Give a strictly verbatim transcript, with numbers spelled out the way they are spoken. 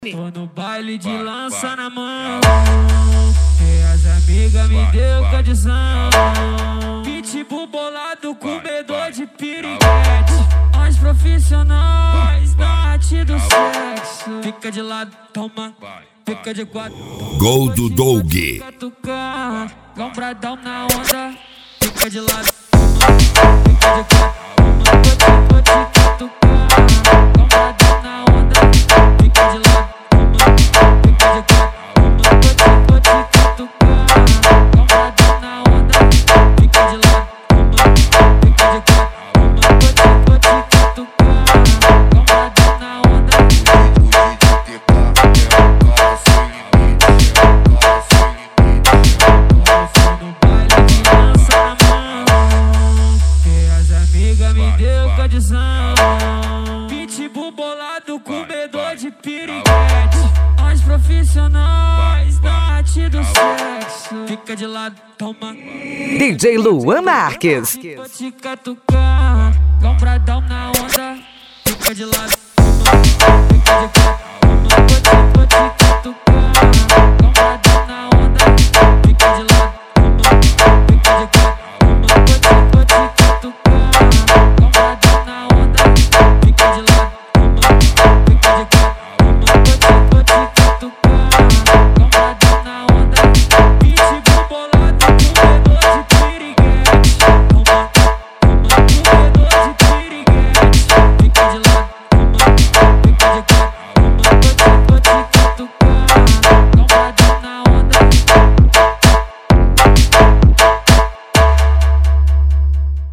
Tô no baile de lança na mão, e as amigas me deu condição. Pitbull bolado, comedor de piriguete. Nós profissionais da arte do sexo. Fica de lado, toma, fica de quatro. Gol do Doug. Lombradão na onda, fica de lado, toma, fica de quatro. Vou te catucar, lombradão na onda, fica de lado. Me deu condição. Pitbull bolado, comedor de piriguete. Nós profissionais da arte do sexo. Fica de lado, toma. D J Luan Marques. Vou te catucar, lombradão na onda. Fica de lado, toma. Fica de quatro.